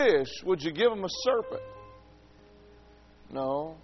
fish, would you give them a serpent? No.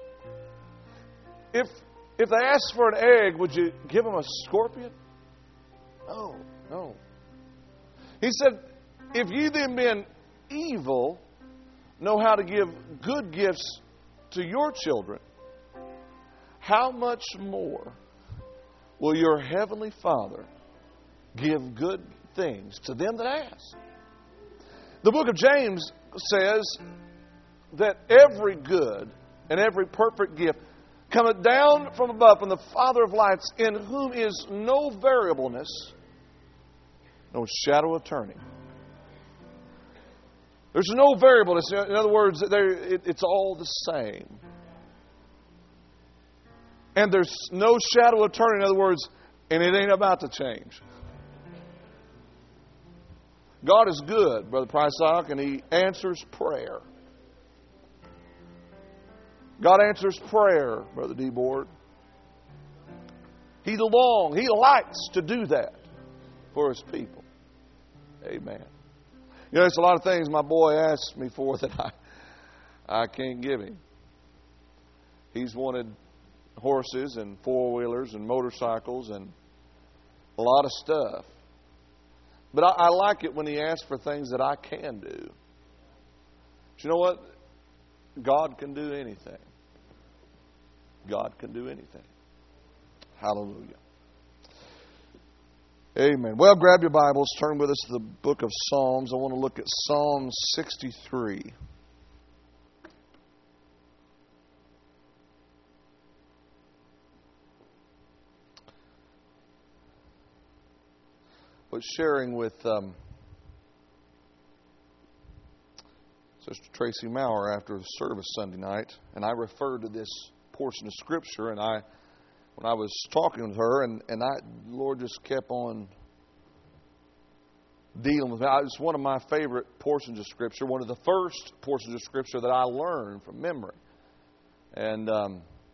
If they asked for an egg, would you give them a scorpion? No, no. He said, if you then being evil know how to give good gifts to your children, how much more will your heavenly Father give good things to them that ask? The book of James says that every good and every perfect gift cometh down from above, from the Father of lights, in whom is no variableness, no shadow of turning. There's no variableness. In other words, it's all the same. And there's no shadow of turning. In other words, and it ain't about to change. God is good, Brother Prysock, and He answers prayer. God answers prayer, Brother D-Board. He likes to do that for His people. Amen. You know, there's a lot of things my boy asks me for that I can't give him. He's wanted horses and four-wheelers and motorcycles and a lot of stuff. But I like it when he asks for things that I can do. But you know what? God can do anything. God can do anything. Hallelujah. Amen. Well, grab your Bibles. Turn with us to the book of Psalms. I want to look at Psalm 63. I was sharing with Sister Tracy Maurer after the service Sunday night, and I referred to this portion of Scripture, and when I was talking with her, and the Lord just kept on dealing with me. It's one of my favorite portions of Scripture, one of the first portions of Scripture that I learned from memory. And I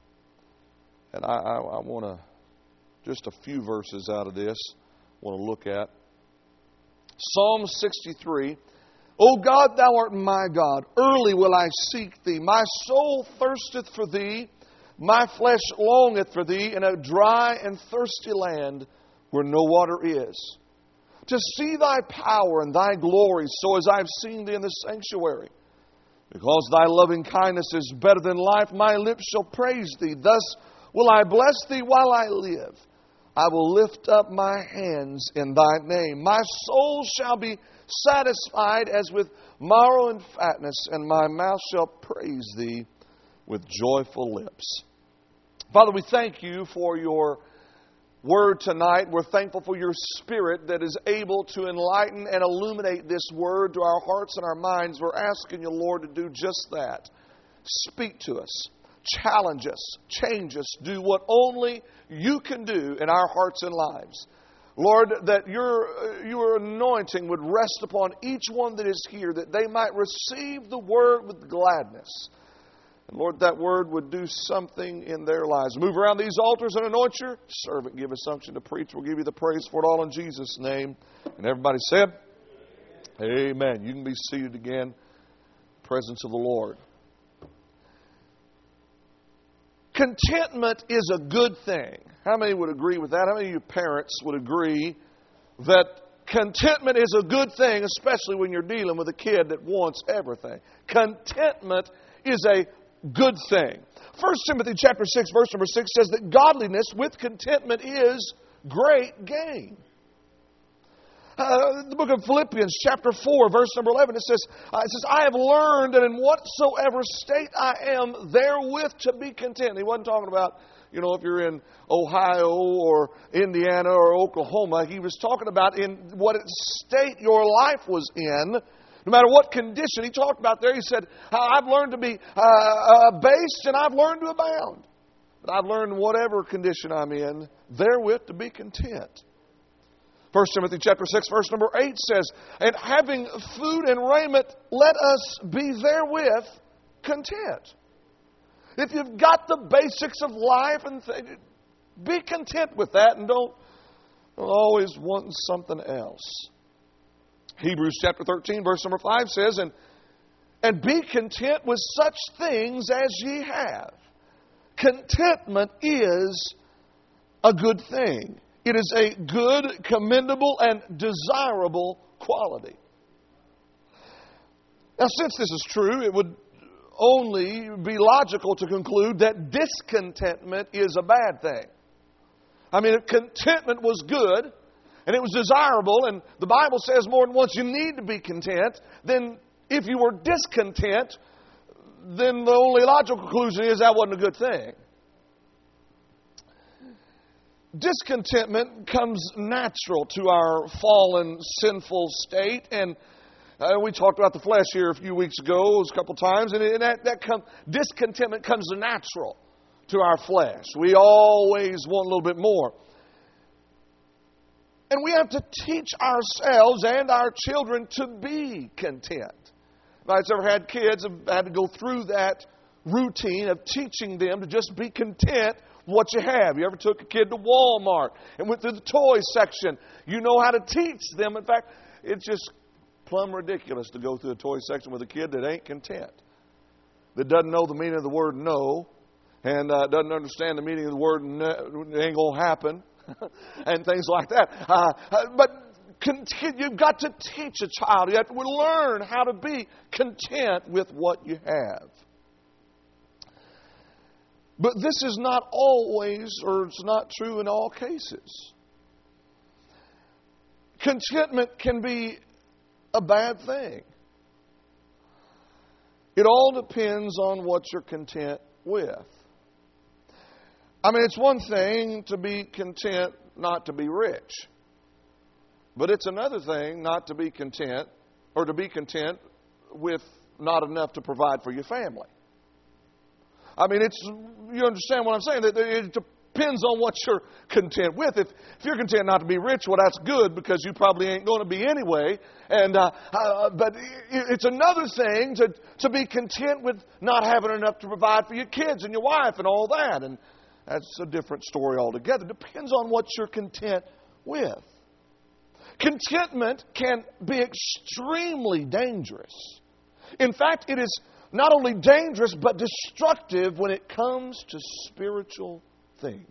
want to, just a few verses out of this, want to look at. Psalm 63. O God, Thou art my God. Early will I seek Thee. My soul thirsteth for Thee. My flesh longeth for Thee in a dry and thirsty land where no water is. To see Thy power and Thy glory, so as I have seen Thee in the sanctuary. Because Thy loving kindness is better than life, my lips shall praise Thee. Thus will I bless Thee while I live. I will lift up my hands in Thy name. My soul shall be satisfied as with marrow and fatness, and my mouth shall praise Thee with joyful lips. Father, we thank You for Your Word tonight. We're thankful for Your Spirit that is able to enlighten and illuminate this Word to our hearts and our minds. We're asking You, Lord, to do just that. Speak to us. Challenge us. Change us. Do what only You can do in our hearts and lives. Lord, that Your anointing would rest upon each one that is here, that they might receive the Word with gladness. And Lord, that Word would do something in their lives. Move around these altars and anoint Your servant. Give us unction to preach. We'll give You the praise for it all in Jesus' name. And everybody said, Amen. You can be seated again. Presence of the Lord. Contentment is a good thing. How many would agree with that? How many of you parents would agree that contentment is a good thing, especially when you're dealing with a kid that wants everything? Contentment is a good thing. 1 Timothy chapter 6, verse number 6 says that godliness with contentment is great gain. The book of Philippians chapter 4, verse number 11, it says, I have learned that in whatsoever state I am, therewith to be content. He wasn't talking about, if you're in Ohio or Indiana or Oklahoma. He was talking about in what state your life was in. No matter what condition. He talked about there, he said, I've learned to be abased and I've learned to abound. But I've learned in whatever condition I'm in, therewith to be content. 1 Timothy chapter 6, verse number 8 says, and having food and raiment, let us be therewith content. If you've got the basics of life, and be content with that and don't always want something else. Hebrews chapter 13, verse number 5 says, and And be content with such things as ye have. Contentment is a good thing. It is a good, commendable, and desirable quality. Now, since this is true, it would only be logical to conclude that discontentment is a bad thing. I mean, if contentment was good, and it was desirable, and the Bible says more than once you need to be content, then if you were discontent, then the only logical conclusion is that wasn't a good thing. Discontentment comes natural to our fallen, sinful state, and we talked about the flesh here a few weeks ago, a couple times, and discontentment comes natural to our flesh. We always want a little bit more. And we have to teach ourselves and our children to be content. If I've ever had kids, I've had to go through that routine of teaching them to just be content with what you have. You ever took a kid to Walmart and went through the toy section? You know how to teach them. In fact, it's just plumb ridiculous to go through a toy section with a kid that ain't content, that doesn't know the meaning of the word no, and doesn't understand the meaning of the word no, it ain't going to happen, and things like that. But you've got to teach a child. You have to learn how to be content with what you have. But this is not always, or it's not true in all cases. Contentment can be a bad thing. It all depends on what you're content with. I mean, it's one thing to be content not to be rich. But it's another thing not to be content, or to be content with not enough to provide for your family. I mean, you understand what I'm saying? That it depends on what you're content with. If you're content not to be rich, well, that's good, because you probably ain't going to be anyway. But it's another thing to be content with not having enough to provide for your kids and your wife and all that. And that's a different story altogether. It depends on what you're content with. Contentment can be extremely dangerous. In fact, it is not only dangerous, but destructive when it comes to spiritual things.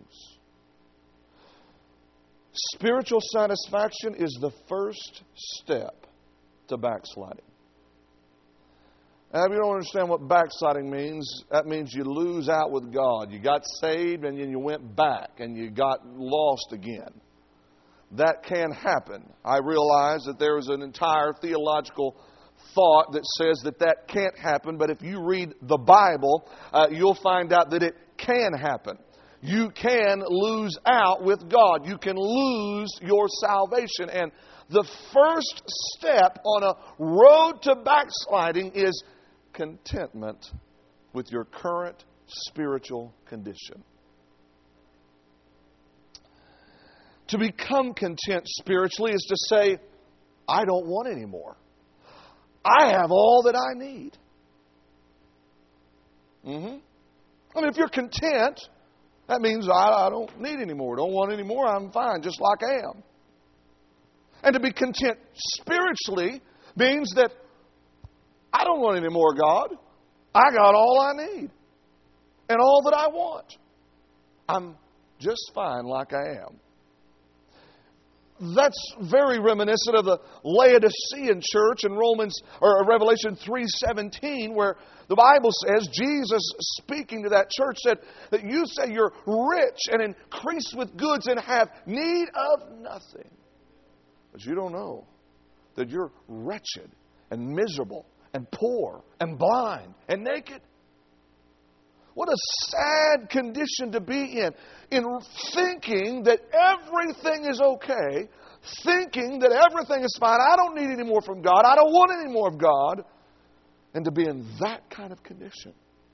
Spiritual satisfaction is the first step to backsliding. Now, if you don't understand what backsliding means, that means you lose out with God. You got saved and then you went back and you got lost again. That can happen. I realize that there is an entire theological thought that says that can't happen, but if you read the Bible, you'll find out that it can happen. You can lose out with God. You can lose your salvation. And the first step on a road to backsliding is contentment with your current spiritual condition. To become content spiritually is to say, I don't want any more. I have all that I need. I mean, if you're content, that means I don't need any more. Don't want any more. I'm fine, just like I am. And to be content spiritually means that I don't want any more, God. I got all I need and all that I want. I'm just fine like I am. That's very reminiscent of the Laodicean church in Revelation 3:17, where the Bible says, Jesus speaking to that church said that you say you're rich and increase with goods and have need of nothing. But you don't know that you're wretched and miserable and poor and blind and naked. What a sad condition to be in thinking that everything is okay, thinking that everything is fine. I don't need any more from God. I don't want any more of God. And to be in that kind of condition.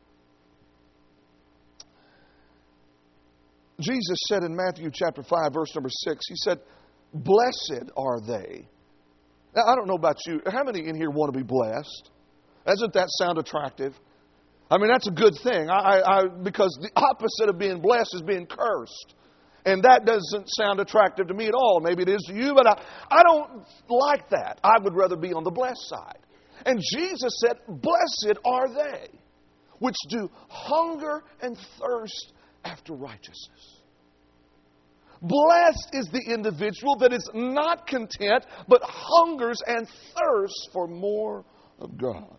Jesus said in Matthew chapter 5, verse number 6, He said, blessed are they. Now, I don't know about you. How many in here want to be blessed? Doesn't that sound attractive? I mean, that's a good thing. Because the opposite of being blessed is being cursed. And that doesn't sound attractive to me at all. Maybe it is to you, but I don't like that. I would rather be on the blessed side. And Jesus said, blessed are they which do hunger and thirst after righteousness. Blessed is the individual that is not content, but hungers and thirsts for more of God.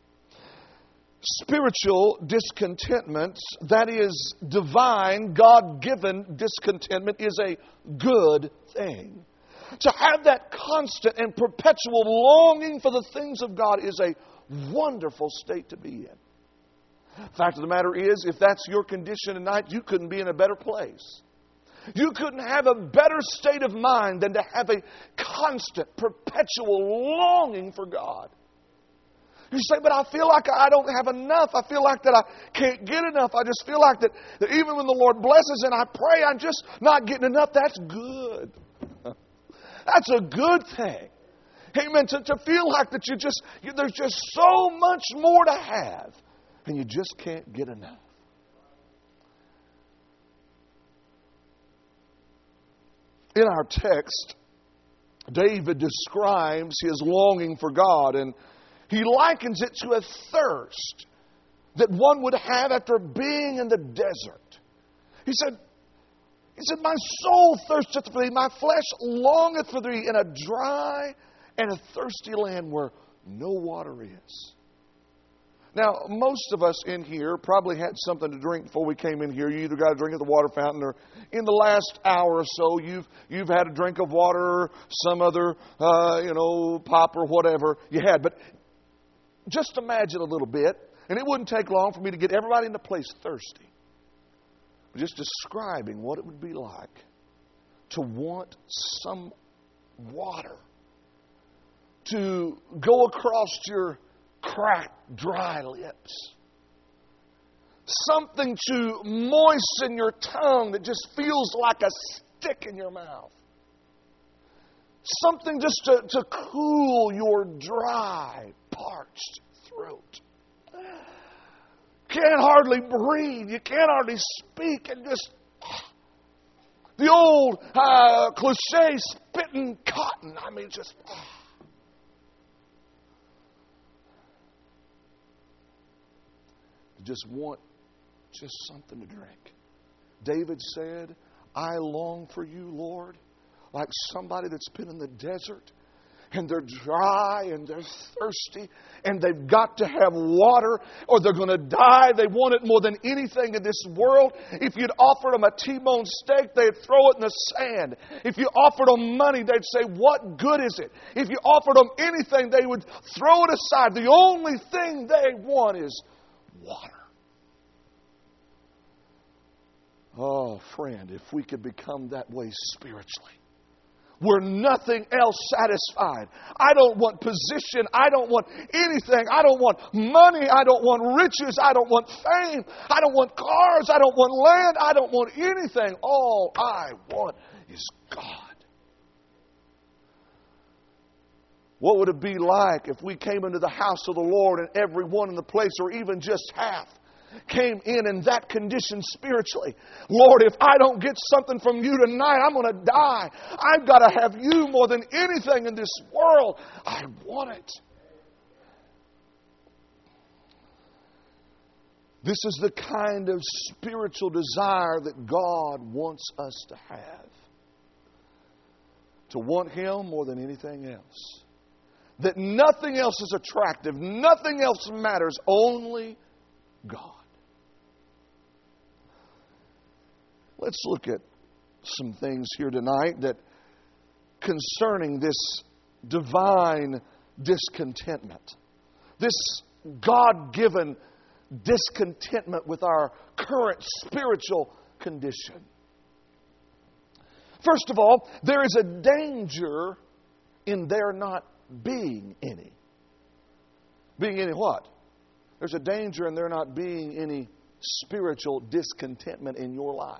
Spiritual discontentment, that is divine, God-given discontentment, is a good thing. To have that constant and perpetual longing for the things of God is a wonderful state to be in. Fact of the matter is, if that's your condition tonight, you couldn't be in a better place. You couldn't have a better state of mind than to have a constant, perpetual longing for God. You say, but I feel like I don't have enough. I feel like that I can't get enough. I just feel like that even when the Lord blesses and I pray, I'm just not getting enough. That's good. That's a good thing. Amen. To feel like that there's just so much more to have, and you just can't get enough. In our text, David describes his longing for God, and he likens it to a thirst that one would have after being in the desert. He said, my soul thirsteth for thee, my flesh longeth for thee in a dry and a thirsty land where no water is. Now, most of us in here probably had something to drink before we came in here. You either got a drink at the water fountain, or in the last hour or so, you've had a drink of water, or some other, pop or whatever you had. But just imagine a little bit, and it wouldn't take long for me to get everybody in the place thirsty. Just describing what it would be like to want some water to go across your cracked, dry lips. Something to moisten your tongue that just feels like a stick in your mouth. Something just to cool your dry, parched throat. Can't hardly breathe. You can't hardly speak. And just the old cliche, spitting cotton. I mean, just... just want just something to drink. David said, I long for you, Lord, like somebody that's been in the desert and they're dry and they're thirsty and they've got to have water or they're going to die. They want it more than anything in this world. If you'd offered them a T-bone steak, they'd throw it in the sand. If you offered them money, they'd say, what good is it? If you offered them anything, they would throw it aside. The only thing they want is water. Oh, friend, if we could become that way spiritually, where nothing else satisfied. I don't want position. I don't want anything. I don't want money. I don't want riches. I don't want fame. I don't want cars. I don't want land. I don't want anything. All I want is God. What would it be like if we came into the house of the Lord and everyone in the place, or even just half, came in that condition spiritually? Lord, if I don't get something from you tonight, I'm going to die. I've got to have you more than anything in this world. I want it. This is the kind of spiritual desire that God wants us to have. To want Him more than anything else. That nothing else is attractive. Nothing else matters. Only God. Let's look at some things here tonight that concerning this divine discontentment. This God-given discontentment with our current spiritual condition. First of all, there is a danger in there not being any. Being any what? There's a danger in there not being any spiritual discontentment in your life.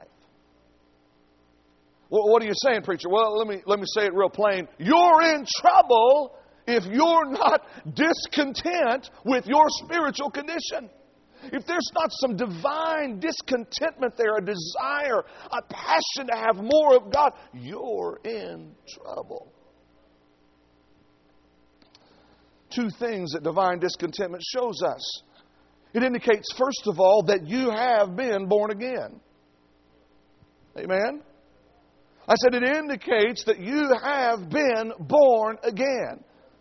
Well, what are you saying, preacher? Well, let me say it real plain. You're in trouble if you're not discontent with your spiritual condition. If there's not some divine discontentment there, a desire, a passion to have more of God, you're in trouble. two things that divine discontentment shows us. It indicates, first of all, that you have been born again. Amen? I said it indicates that you have been born again.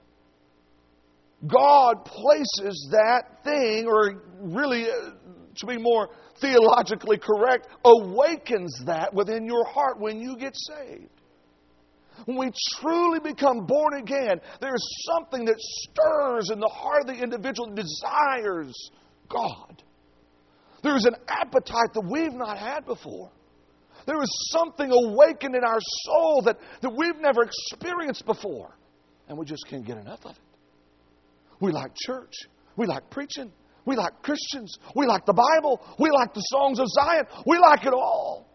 God places that thing, or really, to be more theologically correct, awakens that within your heart when you get saved. When we truly become born again, there's something that stirs in the heart of the individual that desires God. There's an appetite that we've not had before. There is something awakened in our soul that we've never experienced before. And we just can't get enough of it. We like church. We like preaching. We like Christians. We like the Bible. We like the songs of Zion. We like it all.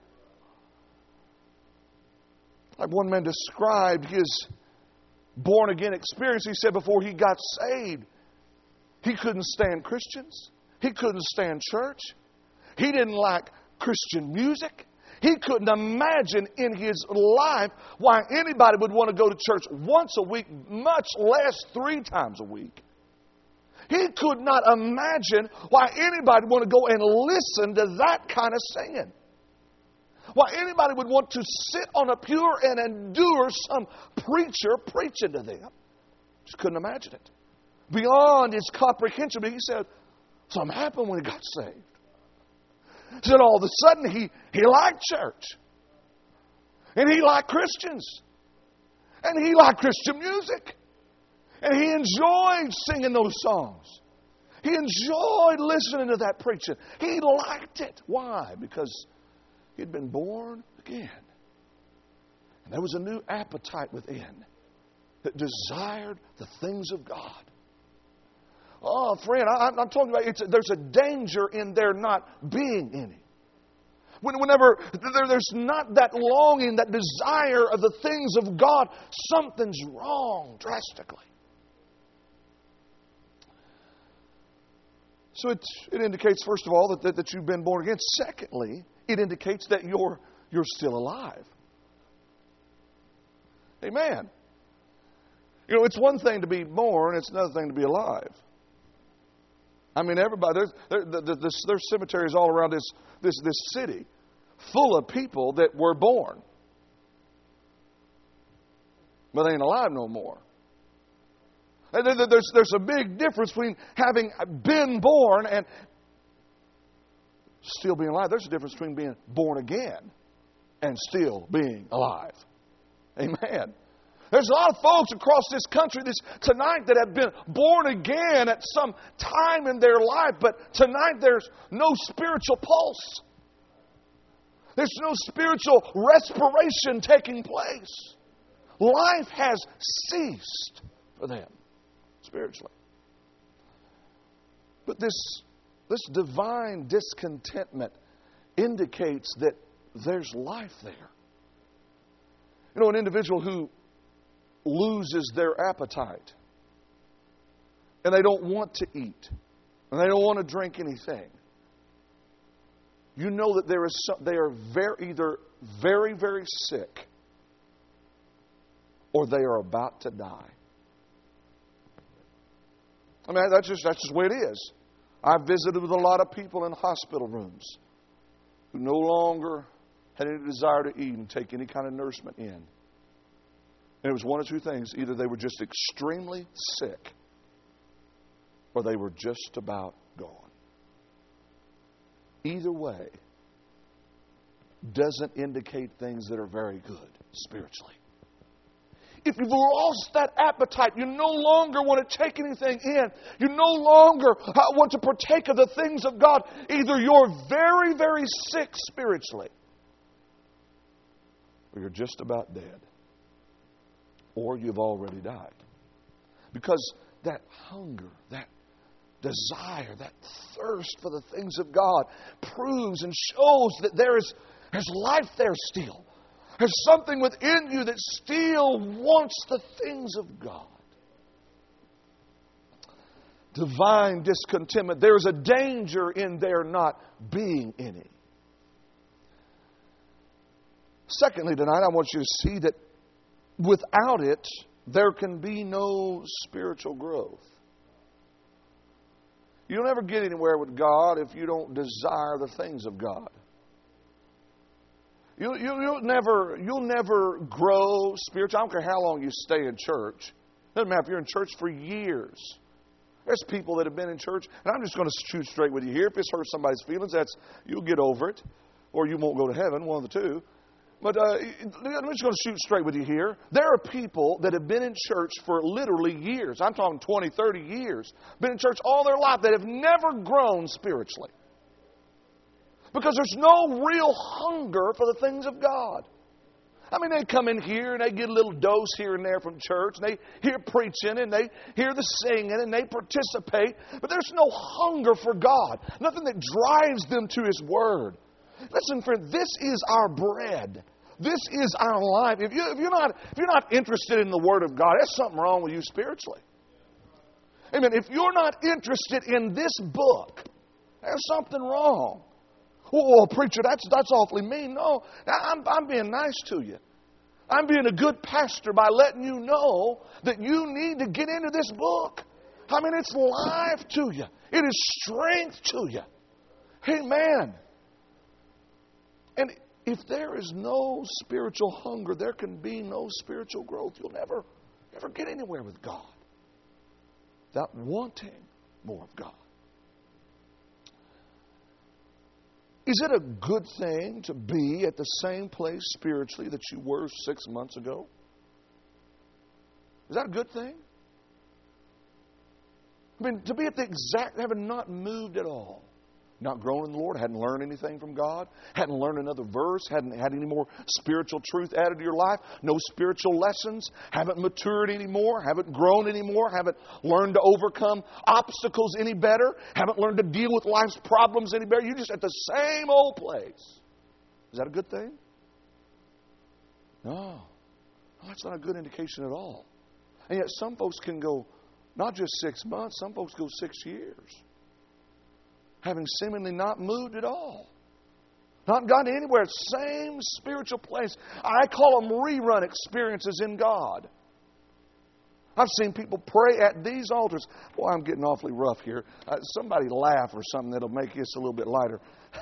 Like one man described his born-again experience. He said before he got saved, he couldn't stand Christians. He couldn't stand church. He didn't like Christian music. He couldn't imagine in his life why anybody would want to go to church once a week, much less 3 times a week. He could not imagine why anybody would want to go and listen to that kind of singing. Why anybody would want to sit on a pew and endure some preacher preaching to them. Just couldn't imagine it. Beyond his comprehension, he said, something happened when he got saved. He said all of a sudden he liked church. And he liked Christians. And he liked Christian music. And he enjoyed singing those songs. He enjoyed listening to that preaching. He liked it. Why? Because he'd been born again. And there was a new appetite within that desired the things of God. Oh, friend, I'm talking about there's a danger in there not being any. Whenever there's not that longing, that desire of the things of God, something's wrong drastically. So it indicates, first of all, that you've been born again. Secondly, it indicates that you're still alive. Amen. You know, it's one thing to be born, it's another thing to be alive. I mean, everybody, there's cemeteries all around this city full of people that were born, but they ain't alive no more. And there's a big difference between having been born and still being alive. There's a difference between being born again and still being alive. Amen. There's a lot of folks across this country tonight that have been born again at some time in their life, but tonight there's no spiritual pulse. There's no spiritual respiration taking place. Life has ceased for them spiritually. But this divine discontentment indicates that there's life there. You know, an individual who loses their appetite and they don't want to eat and they don't want to drink anything, you know that they are either very, very sick or they are about to die. I mean, that's just the way it is. I've visited with a lot of people in hospital rooms who no longer had any desire to eat and take any kind of nourishment in. And it was one of two things. Either they were just extremely sick or they were just about gone. Either way doesn't indicate things that are very good spiritually. If you've lost that appetite, you no longer want to take anything in. You no longer want to partake of the things of God. Either you're very, very sick spiritually or you're just about dead. Or you've already died. Because that hunger, that desire, that thirst for the things of God proves and shows that there's life there still. There's something within you that still wants the things of God. Divine discontentment. There's a danger in there not being any. Secondly, tonight I want you to see that without it, there can be no spiritual growth. You'll never get anywhere with God if you don't desire the things of God. You'll never grow spiritually. I don't care how long you stay in church. Doesn't matter if you're in church for years. There's people that have been in church, and I'm just going to shoot straight with you here. If this hurts somebody's feelings, you'll get over it, or you won't go to heaven, one of the two. But I'm just going to shoot straight with you here. There are people that have been in church for literally years. I'm talking 20, 30 years. Been in church all their life that have never grown spiritually. Because there's no real hunger for the things of God. I mean, they come in here and they get a little dose here and there from church. And they hear preaching and they hear the singing and they participate. But there's no hunger for God. Nothing that drives them to His Word. Listen, friend, this is our bread. This is our life. If you're not interested in the Word of God, there's something wrong with you spiritually. Amen. If you're not interested in this book, there's something wrong. Oh, preacher, that's awfully mean. No, I'm being nice to you. I'm being a good pastor by letting you know that you need to get into this book. I mean, it's life to you. It is strength to you. Amen. And if there is no spiritual hunger, there can be no spiritual growth. You'll never get anywhere with God without wanting more of God. Is it a good thing to be at the same place spiritually that you were 6 months ago? Is that a good thing? I mean, to be at the exact, having not moved at all. Not grown in the Lord, hadn't learned anything from God, hadn't learned another verse, hadn't had any more spiritual truth added to your life, no spiritual lessons, haven't matured anymore, haven't grown anymore, haven't learned to overcome obstacles any better, haven't learned to deal with life's problems any better. You're just at the same old place. Is that a good thing? No, that's not a good indication at all. And yet some folks can go not just 6 months, some folks go 6 years. Having seemingly not moved at all. Not gotten anywhere. Same spiritual place. I call them rerun experiences in God. I've seen people pray at these altars. Boy, I'm getting awfully rough here. Somebody laugh or something that'll make this a little bit lighter.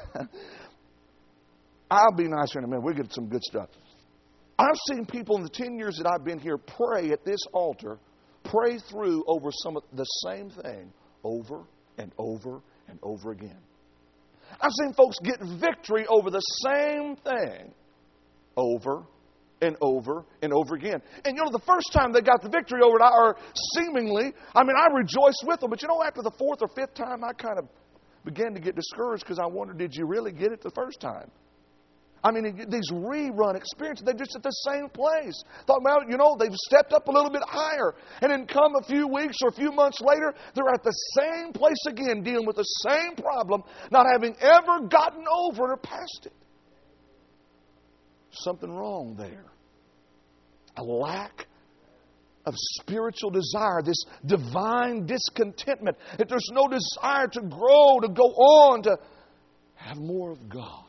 I'll be nice here in a minute. We'll get some good stuff. I've seen people in the 10 years that I've been here pray at this altar, pray through over some of the same thing over and over and over again. I've seen folks get victory over the same thing over and over and over again. And the first time they got the victory over it, or seemingly, I rejoiced with them. But after the fourth or fifth time, I kind of began to get discouraged because I wondered, did you really get it the first time? These rerun experiences, they're just at the same place. Thought, they've stepped up a little bit higher. And then come a few weeks or a few months later, they're at the same place again, dealing with the same problem, not having ever gotten over it or past it. Something wrong there. A lack of spiritual desire, this divine discontentment, that there's no desire to grow, to go on, to have more of God.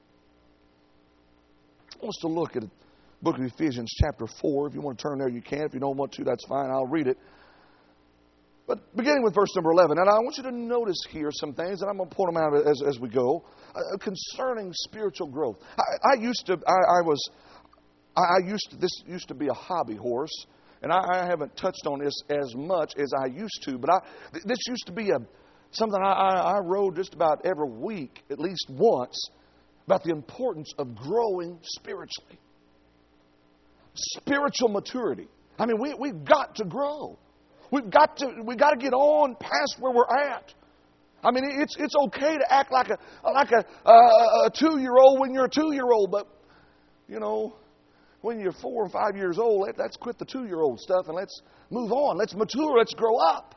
I want us to look at the book of Ephesians chapter 4. If you want to turn there, you can. If you don't want to, that's fine. I'll read it. But beginning with verse number 11, and I want you to notice here some things, and I'm going to point them out as we go, concerning spiritual growth. This used to be a hobby horse, and I haven't touched on this as much as I used to, but this used to be something I rode just about every week, at least once, about the importance of growing spiritually. Spiritual maturity. We've got to grow. We've got to get on past where we're at. It's okay to act like a 2-year-old when you're a 2-year-old, but when you're 4 or 5 years old, let's quit the 2-year-old stuff and let's move on. Let's mature. Let's grow up.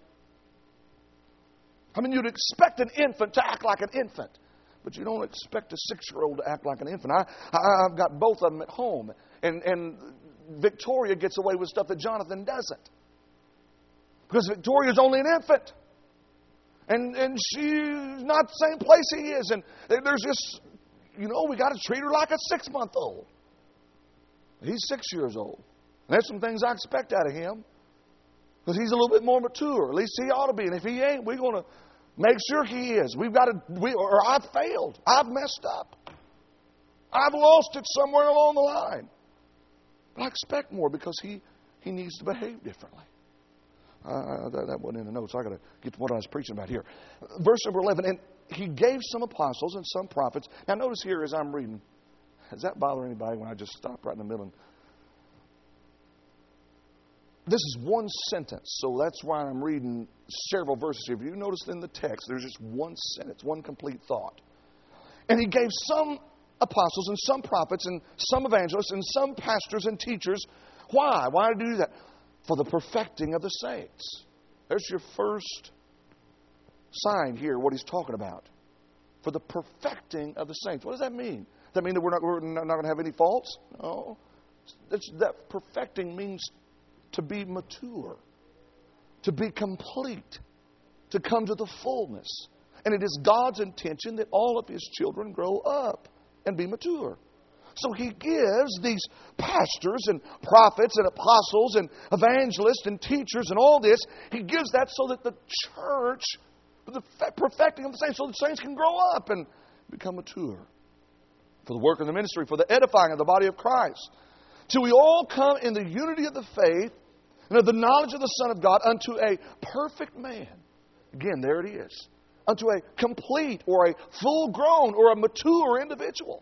You'd expect an infant to act like an infant. But you don't expect a 6-year-old to act like an infant. I've got both of them at home. And Victoria gets away with stuff that Jonathan doesn't. Because Victoria's only an infant. And she's not the same place he is. And there's this, we got to treat her like a 6-month-old. He's 6 years old. And there's some things I expect out of him. Because he's a little bit more mature. At least he ought to be. And if he ain't, we're going to make sure he is. Or I've failed. I've messed up. I've lost it somewhere along the line. But I expect more because he needs to behave differently. That wasn't in the notes. I got to get to what I was preaching about here. Verse number 11. And he gave some apostles and some prophets. Now notice here as I'm reading. Does that bother anybody when I just stop right in the middle? This is one sentence, so that's why I'm reading several verses here. If you notice in the text, there's just one sentence, one complete thought. And he gave some apostles and some prophets and some evangelists and some pastors and teachers. Why? Why did he do that? For the perfecting of the saints. There's your first sign here, what he's talking about. For the perfecting of the saints. What does that mean? Does that mean that we're not going to have any faults? No. That perfecting means to be mature, to be complete, to come to the fullness. And it is God's intention that all of His children grow up and be mature. So He gives these pastors and prophets and apostles and evangelists and teachers and all this, He gives that so that the church, the perfecting of the saints, so the saints can grow up and become mature. For the work of the ministry, for the edifying of the body of Christ. Till we all come in the unity of the faith and of the knowledge of the Son of God unto a perfect man. Again, there it is. Unto a complete or a full grown or a mature individual.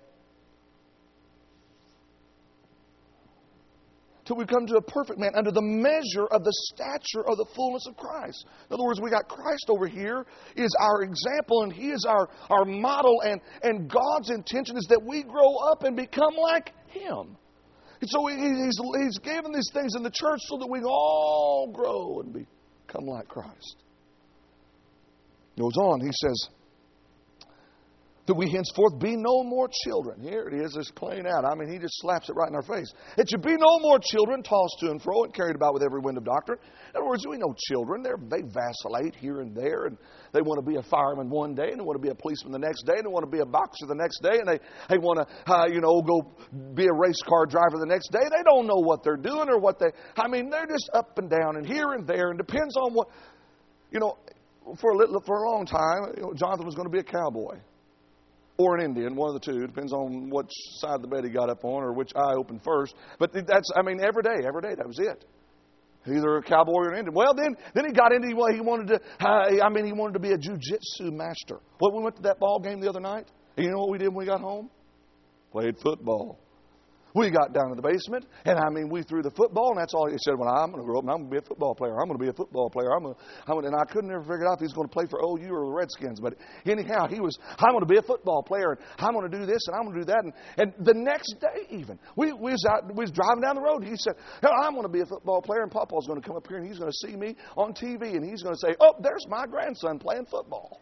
Till we come to a perfect man under the measure of the stature of the fullness of Christ. In other words, we got Christ over here is our example and He is our model, and God's intention is that we grow up and become like Him. And so He's given these things in the church so that we all grow and become like Christ. Goes on, he says, that we henceforth be no more children. Here it is, it's playing out. I mean, he just slaps it right in our face. It should be no more children tossed to and fro and carried about with every wind of doctrine. In other words, we know children, they vacillate here and there, and they want to be a fireman one day, and they want to be a policeman the next day, and they want to be a boxer the next day, and they want to, go be a race car driver the next day. They don't know what they're doing or they're just up and down and here and there, and depends on what, for a long time, Jonathan was going to be a cowboy. Or an Indian, one of the two. Depends on which side of the bed he got up on or which eye opened first. But every day, that was it. Either a cowboy or an Indian. Well, then he got into he wanted to be a jiu-jitsu master. Well, we went to that ball game the other night. And you know what we did when we got home? Played football. We got down to the basement, and we threw the football, and that's all he said. Well, I'm going to grow up, and I'm going to be a football player. I'm going to be a football player. And I couldn't ever figure out if he was going to play for OU or the Redskins. But anyhow, I'm going to be a football player, and I'm going to do this, and I'm going to do that. And the next day, even, we was driving down the road, and he said, I'm going to be a football player, and Papa's going to come up here, and he's going to see me on TV, and he's going to say, oh, there's my grandson playing football.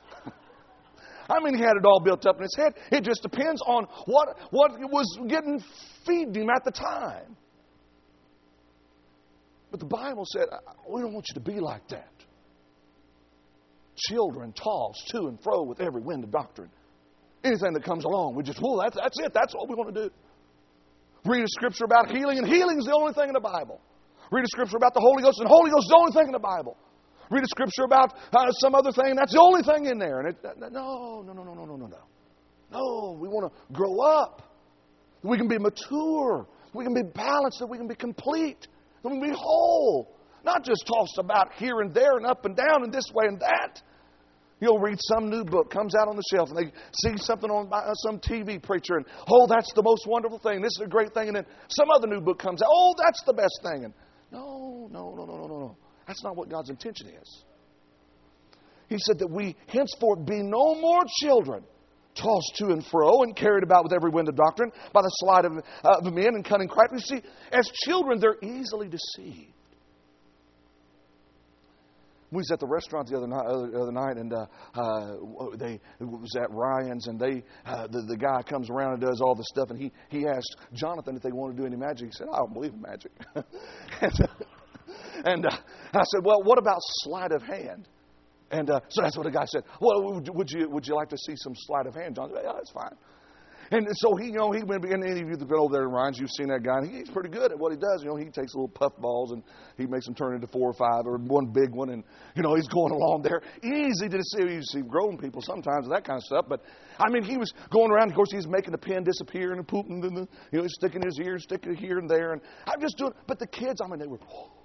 He had it all built up in his head. It just depends on what was getting feed him at the time. But the Bible said, we don't want you to be like that. Children tossed to and fro with every wind of doctrine. Anything that comes along, we just, that's it. That's what we want to do. Read a scripture about healing, and healing is the only thing in the Bible. Read a scripture about the Holy Ghost, and the Holy Ghost is the only thing in the Bible. Read a scripture about some other thing, and that's the only thing in there. And no. No, we want to grow up. We can be mature. We can be balanced. That we can be complete. That we can be whole. Not just tossed about here and there and up and down and this way and that. You'll read some new book, comes out on the shelf, and they see something on some TV preacher, and, that's the most wonderful thing. This is a great thing. And then some other new book comes out. That's the best thing. And no. That's not what God's intention is. He said that we henceforth be no more children, tossed to and fro and carried about with every wind of doctrine by the sleight of men and cunning craftiness. You see, as children, they're easily deceived. We was at the restaurant the other night, and it was at Ryan's, and the guy comes around and does all the stuff, and he asked Jonathan if they wanted to do any magic. He said, I don't believe in magic. And I said, well, what about sleight of hand? And so that's what the guy said. Well, would you like to see some sleight of hand, John? Yeah, that's fine. And so he went, and any of you that have been over there in Ryan's, you've seen that guy, and he's pretty good at what he does. He takes little puff balls and he makes them turn into 4 or 5 or one big one, and he's going along there. Easy to see. You see grown people sometimes and that kind of stuff, but I mean, he was going around. Of course, he's making the pen disappear and pooping, and he's sticking his ear, sticking it here and there, and I'm just doing. But the kids, I mean, they were,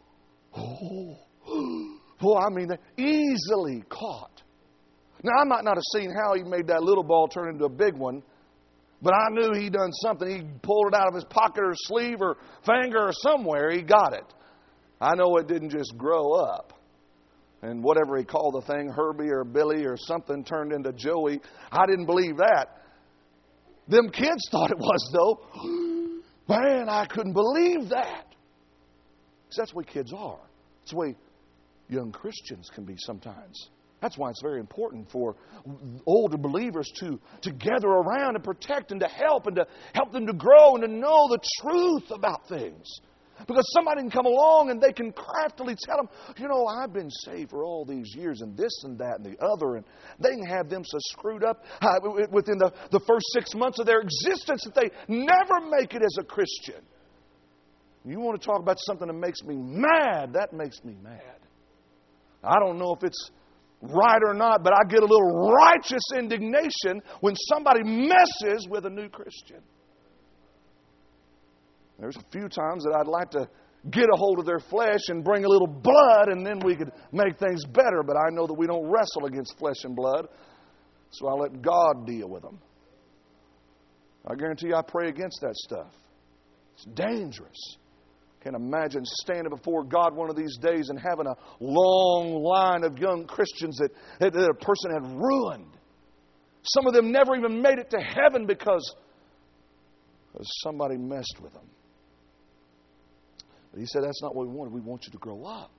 I mean, they easily caught. Now, I might not have seen how he made that little ball turn into a big one, but I knew he'd done something. He pulled it out of his pocket or sleeve or finger or somewhere. He got it. I know it didn't just grow up. And whatever he called the thing, Herbie or Billy or something, turned into Joey. I didn't believe that. Them kids thought it was, though. Man, I couldn't believe that. Because that's the way kids are. That's the way young Christians can be sometimes. That's why it's very important for older believers to gather around and protect and to help them to grow and to know the truth about things. Because somebody can come along and they can craftily tell them, I've been saved for all these years and this and that and the other. And they can have them so screwed up within the first 6 months of their existence that they never make it as a Christian. You want to talk about something that makes me mad? That makes me mad. I don't know if it's right or not, but I get a little righteous indignation when somebody messes with a new Christian. There's a few times that I'd like to get a hold of their flesh and bring a little blood, and then we could make things better, but I know that we don't wrestle against flesh and blood, so I let God deal with them. I guarantee you I pray against that stuff. It's dangerous. Can't imagine standing before God one of these days and having a long line of young Christians that a person had ruined. Some of them never even made it to heaven because somebody messed with them. But he said, that's not what we wanted. We want you to grow up.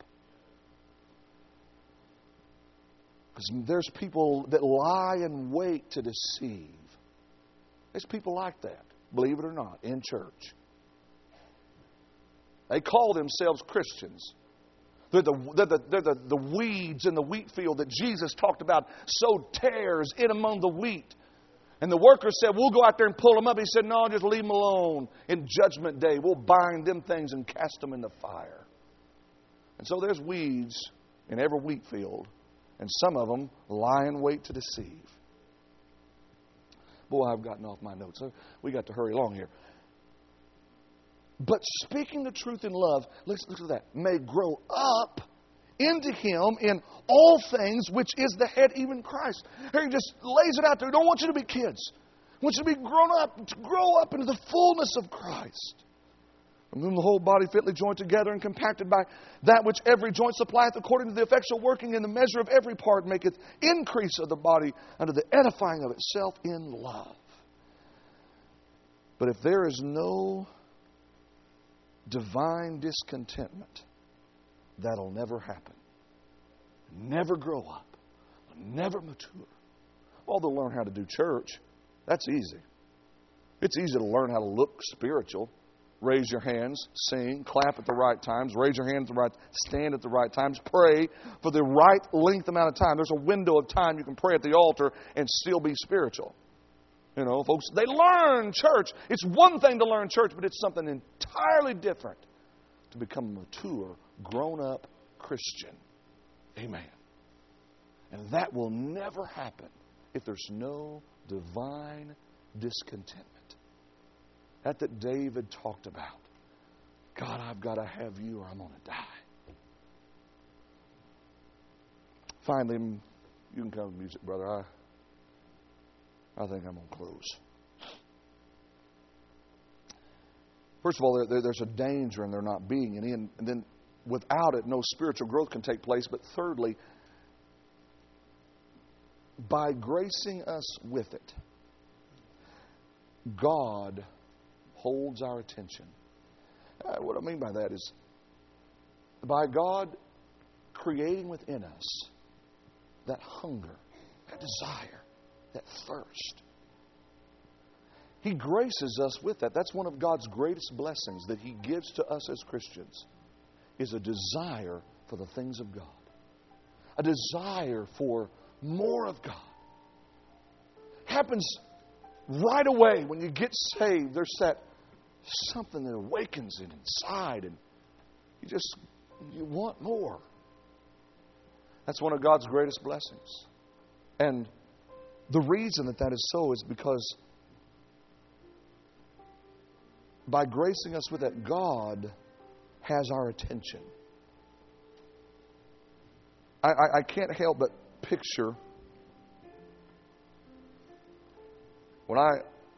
Because there's people that lie in wait to deceive. There's people like that, believe it or not, in church. They call themselves Christians. They're the weeds in the wheat field that Jesus talked about sowed tares in among the wheat. And the workers said, we'll go out there and pull them up. He said, no, just leave them alone. In judgment day, we'll bind them things and cast them in the fire. And so there's weeds in every wheat field. And some of them lie in wait to deceive. Boy, I've gotten off my notes. We got to hurry along here. But speaking the truth in love, let's look at that, may grow up into Him in all things, which is the head, even Christ. Here He just lays it out there. I don't want you to be kids. I want you to be grown up, to grow up into the fullness of Christ. From whom the whole body fitly joined together and compacted by that which every joint supplieth according to the effectual working in the measure of every part maketh increase of the body unto the edifying of itself in love. But if there is no divine discontentment, that'll never happen. Never grow up. Never mature. Well, they'll learn how to do church. That's easy. It's easy to learn how to look spiritual. Raise your hands, sing, clap at the right times, raise your hands at the right, stand at the right times, pray for the right length amount of time. There's a window of time you can pray at the altar and still be spiritual. Folks, they learn church. It's one thing to learn church, but it's something entirely different to become a mature, grown-up Christian. Amen. And that will never happen if there's no divine discontentment. That David talked about. God, I've got to have you or I'm going to die. Finally, you can come with music, brother. I think I'm going to close. First of all, there's a danger in there not being any. And then without it, no spiritual growth can take place. But thirdly, by gracing us with it, God holds our attention. What I mean by that is, by God creating within us that hunger, that desire, that thirst, He graces us with that. That's one of God's greatest blessings that He gives to us as Christians, is a desire for the things of God. A desire for more of God. Happens right away when you get saved, there's that something that awakens it inside, and you want more. That's one of God's greatest blessings. And the reason that is so is because by gracing us with that, God has our attention. I can't help but picture when I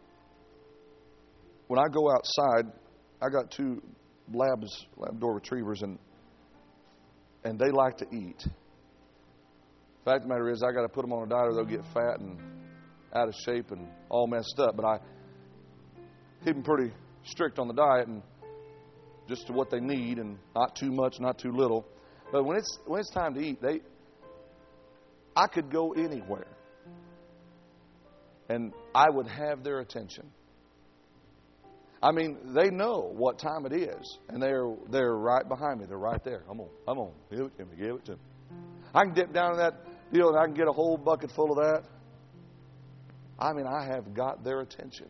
go outside. I got two Labrador retrievers, and they like to eat. The fact of the matter is, I got to put them on a diet or they'll get fat and out of shape and all messed up. But I keep them pretty strict on the diet and just to what they need, and not too much, not too little. But when it's time to eat, I could go anywhere, and I would have their attention. I mean, they know what time it is, and they're right behind me. They're right there. Come on, give it to me. I can dip down in that deal, and I can get a whole bucket full of that. I mean, I have got their attention.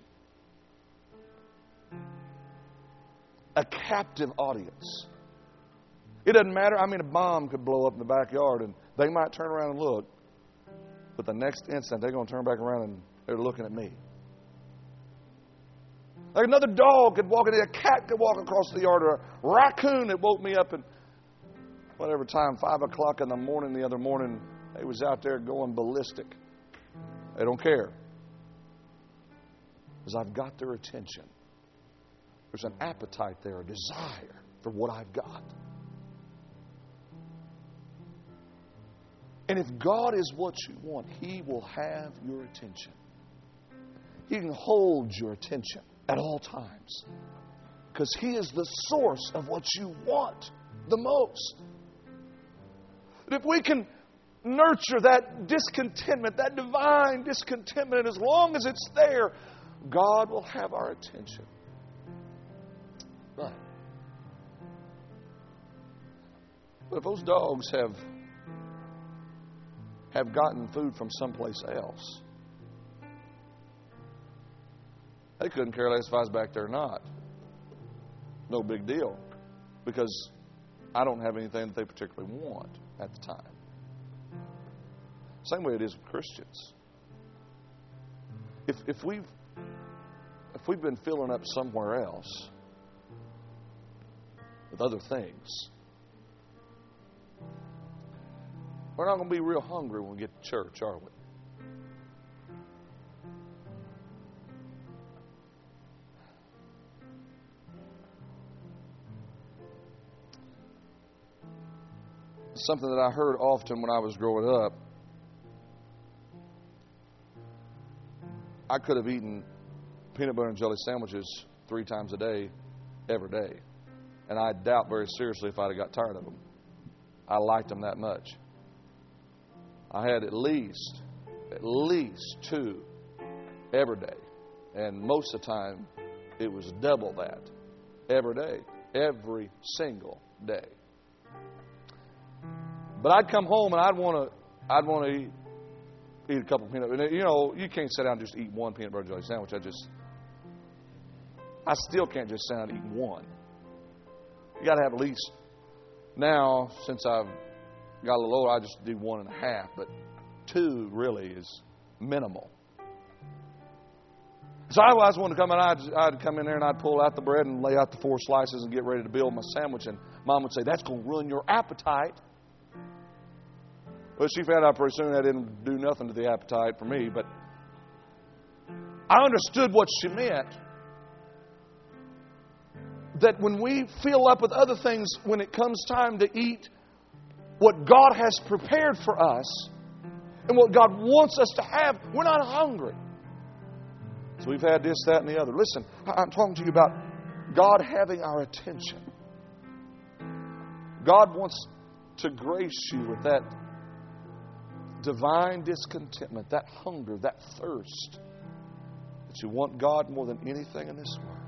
A captive audience. It doesn't matter. I mean, a bomb could blow up in the backyard, and they might turn around and look, but the next instant they're going to turn back around and they're looking at me. Like another dog could walk in, a cat could walk across the yard, or a raccoon that woke me up at whatever time, 5 o'clock in the morning the other morning. They was out there going ballistic. They don't care. Because I've got their attention. There's an appetite there, a desire for what I've got. And if God is what you want, He will have your attention. He can hold your attention at all times. Because He is the source of what you want the most. And if we can nurture that discontentment, that divine discontentment, and as long as it's there, God will have our attention. But if those dogs have gotten food from someplace else, they couldn't care less if I was back there or not. No big deal. Because I don't have anything that they particularly want at the time. Same way it is with Christians. If we've been filling up somewhere else with other things, we're not going to be real hungry when we get to church, are we? Something that I heard often when I was growing up. I could have eaten peanut butter and jelly sandwiches 3 times a day, every day. And I doubt very seriously if I'd have got tired of them. I liked them that much. I had at least 2 every day. And most of the time, it was double that every day, every single day. But I'd come home and I'd want to eat a couple of peanut butter. You know, you can't sit down and just eat one peanut butter jelly sandwich. I still can't just sit down and eat one. You got to have at least, now, since I've got a little older, I just do 1.5. But 2 really is minimal. So I always wanted to come in. I'd come in there and I'd pull out the bread and lay out the 4 slices and get ready to build my sandwich. And Mom would say, "That's going to ruin your appetite." Well, she found out pretty soon that didn't do nothing to the appetite for me. But I understood what she meant. That when we fill up with other things, when it comes time to eat what God has prepared for us and what God wants us to have, we're not hungry. So we've had this, that, and the other. Listen, I'm talking to you about God having our attention. God wants to grace you with that divine discontentment, that hunger, that thirst, that you want God more than anything in this world.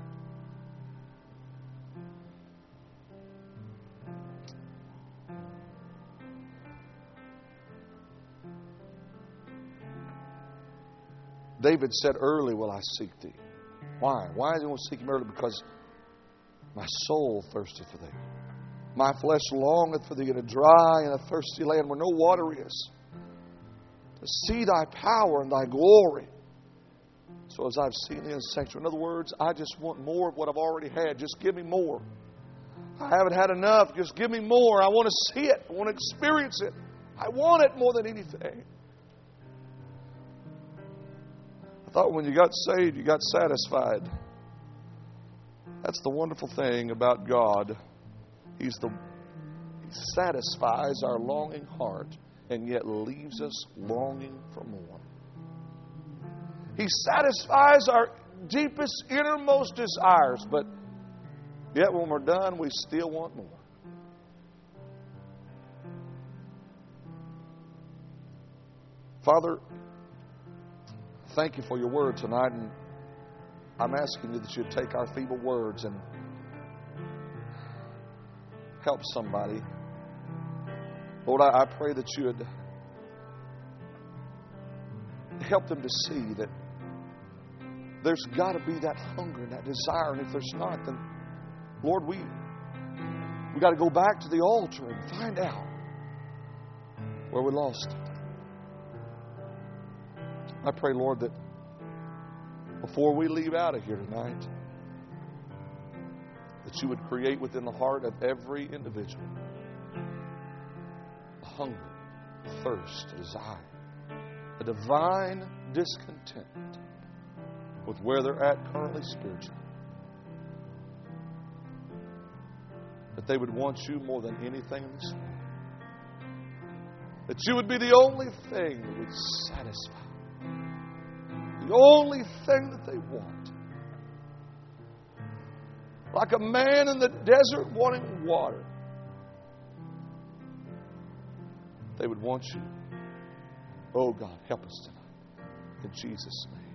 David said, early will I seek Thee. Why? Why does he want to seek Him early? Because my soul thirsteth for Thee. My flesh longeth for Thee in a dry and a thirsty land where no water is, to see Thy power and Thy glory. So as I've seen Thee in the sanctuary. In other words, I just want more of what I've already had. Just give me more. I haven't had enough. Just give me more. I want to see it. I want to experience it. I want it more than anything. I thought when you got saved, you got satisfied. That's the wonderful thing about God. He satisfies our longing heart and yet leaves us longing for more. He satisfies our deepest, innermost desires, but yet when we're done, we still want more. Father, thank You for Your word tonight, and I'm asking You that You'd take our feeble words and help somebody. Lord, I pray that You'd help them to see that there's got to be that hunger and that desire, and if there's not, then Lord, we got to go back to the altar and find out where we lost it. I pray, Lord, that before we leave out of here tonight, that You would create within the heart of every individual a hunger, a thirst, a desire, a divine discontentment with where they're at currently spiritually. That they would want You more than anything in this world. That You would be the only thing that would satisfy. The only thing that they want. Like a man in the desert wanting water. They would want You. Oh God, help us tonight. In Jesus' name.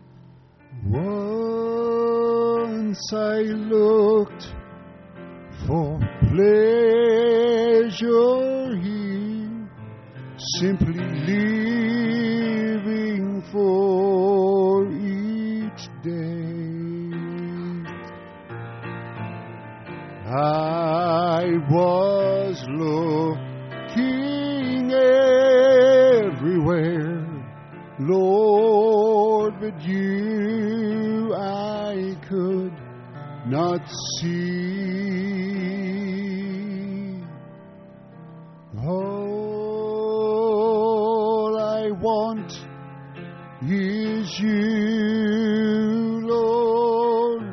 Once I looked for pleasure here, simply living for each day. I was looking everywhere, Lord, but You I could not see. All I want is You, Lord.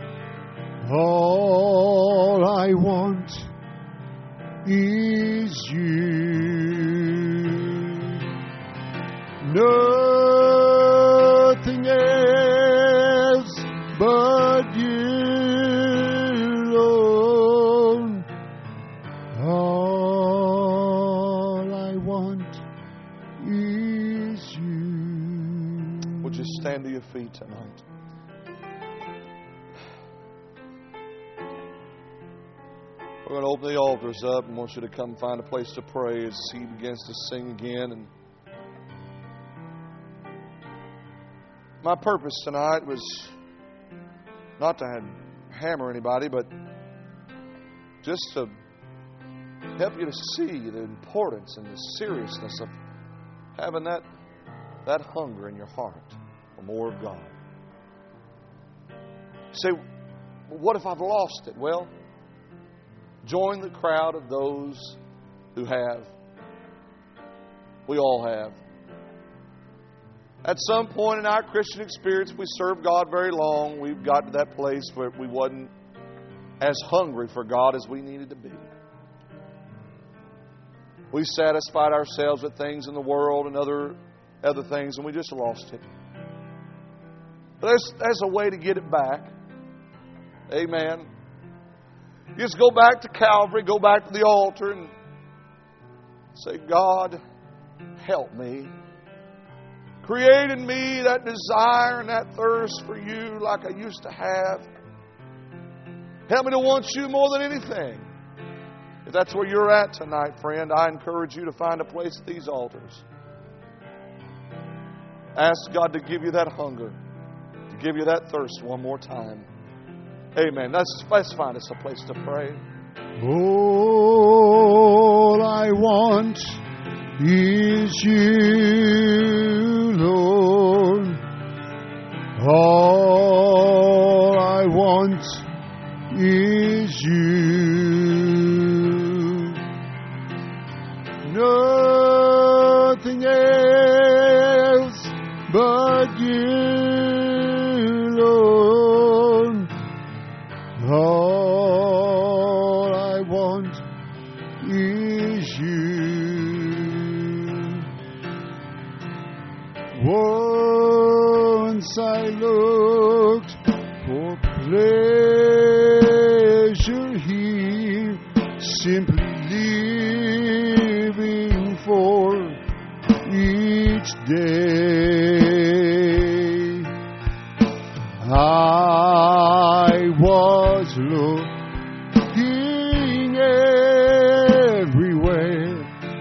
All I want is You. Nothing else but You, Lord. All I want is You. Would you stand to your feet tonight? We're going to open the altars up and want you to come find a place to pray as he begins to sing again. And my purpose tonight was not to hammer anybody, but just to help you to see the importance and the seriousness of having that hunger in your heart for more of God. You say, what if I've lost it? Well, join the crowd of those who have. We all have. At some point in our Christian experience, we served God very long. We've got to that place where we wasn't as hungry for God as we needed to be. We satisfied ourselves with things in the world and other things, and we just lost it. But there's a way to get it back. Amen. You just go back to Calvary, go back to the altar and say, God, help me. Create in me that desire and that thirst for You like I used to have. Help me to want You more than anything. If that's where you're at tonight, friend, I encourage you to find a place at these altars. Ask God to give you that hunger, to give you that thirst one more time. Amen. Let's find us a place to pray. All I want is you, Lord. All I want is you. Nothing else but you, Lord. All I want is you. Once I looked for pleasure here, simply living for each day. I was looking everywhere,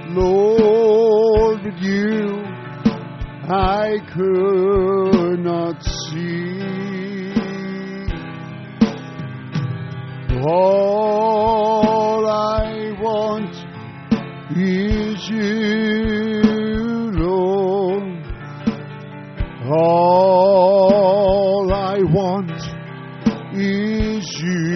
Lord, but you I could not see. All I want is you, Lord. All I want is you.